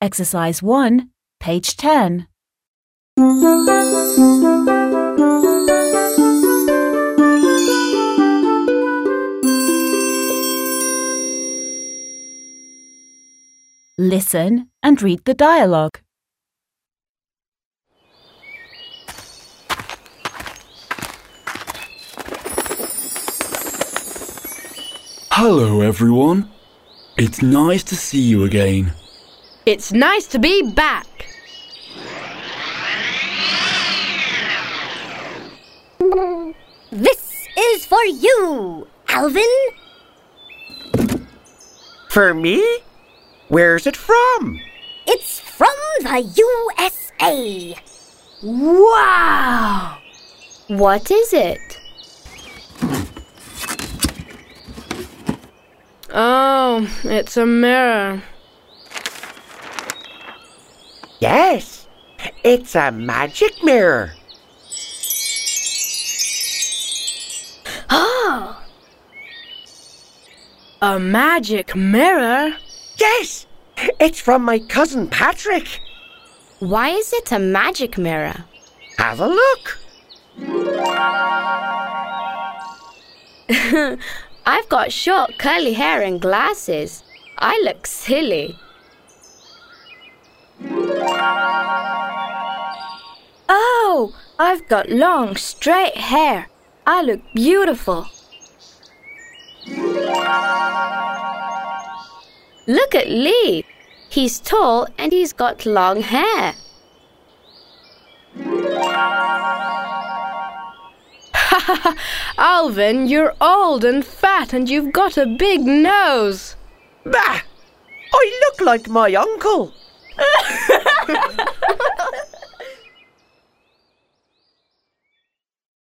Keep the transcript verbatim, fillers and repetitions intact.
Exercise one, page ten. Listen and read the dialogue. Hello everyone. It's nice to see you again. It's nice to be back. This is for you, Alvin. For me? Where's it from? It's from the U S A. Wow! What is it? Oh, it's a mirror. Yes, it's a magic mirror. Oh! A magic mirror? Yes, it's from my cousin Patrick. Why is it a magic mirror? Have a look. I've got short curly hair and glasses. I look silly. Oh, I've got long, straight hair. I look beautiful. Look at Lee. He's tall and he's got long hair. Alvin, you're old and fat and you've got a big nose. Bah! I look like my uncle.